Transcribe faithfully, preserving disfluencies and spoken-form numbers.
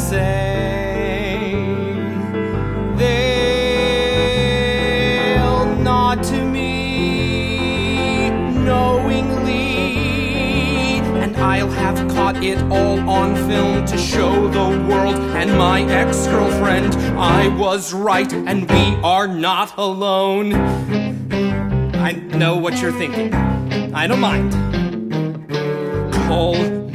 say. They'll nod to me knowingly, and I'll have caught it all on film to show the world and my ex-girlfriend I was right and we are not alone. I know what you're thinking. I don't mind. Call